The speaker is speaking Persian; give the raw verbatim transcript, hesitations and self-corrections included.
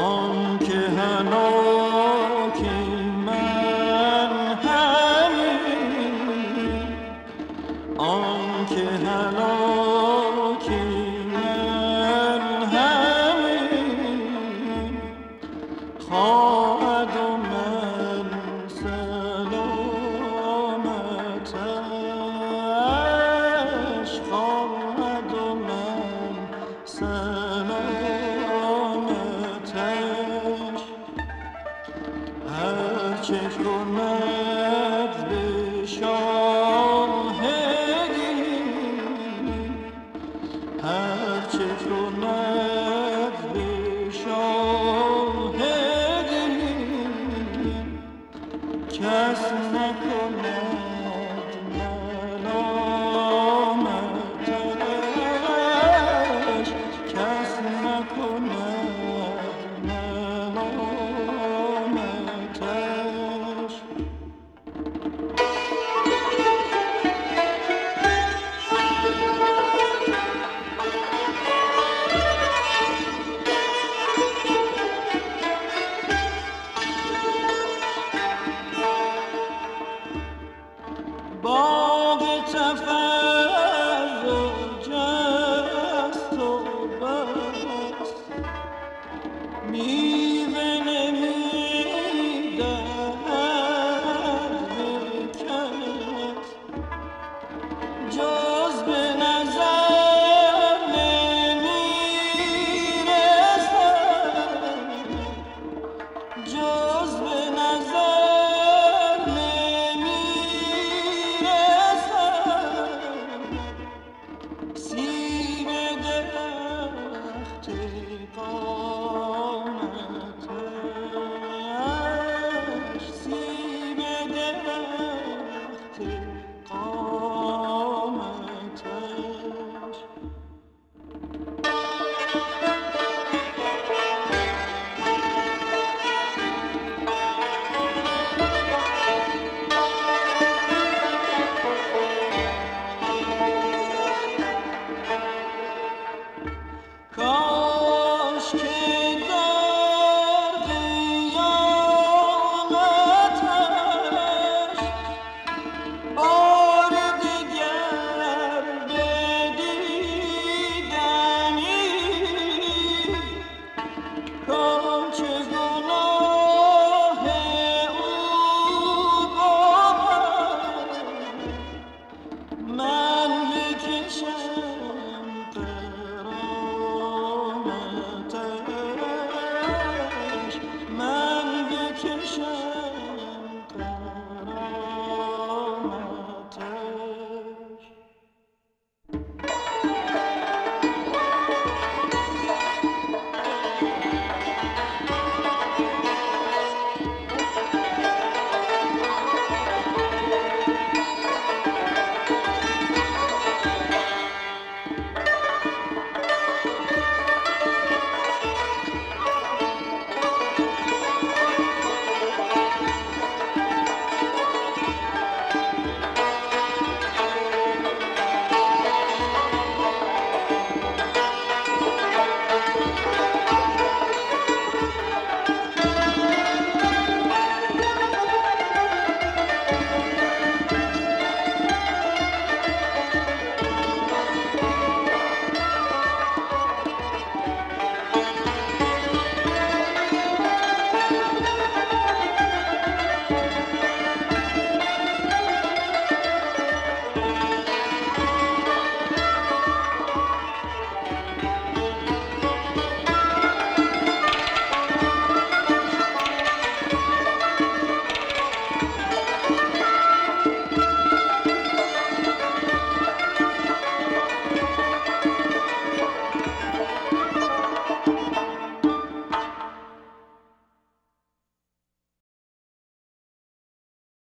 آن که هلاکی من همین، آن که هلاکی من همین خواهد و من سلامتش خواهد و من سلامتش هرچه کند به شاهدی، هرچه کند به شاهدی کس نکند ملامتش، کس نکند ملامتش. باغ تفرج است و بس، میوه نمیدهد به کس، جز به نظر نمیرسد، جز به نظر نمیرسد. سیب درخت قامتش، سیب درخت قامتش. کاش که در قیامتش بار دیگر بدیدمی، کاش که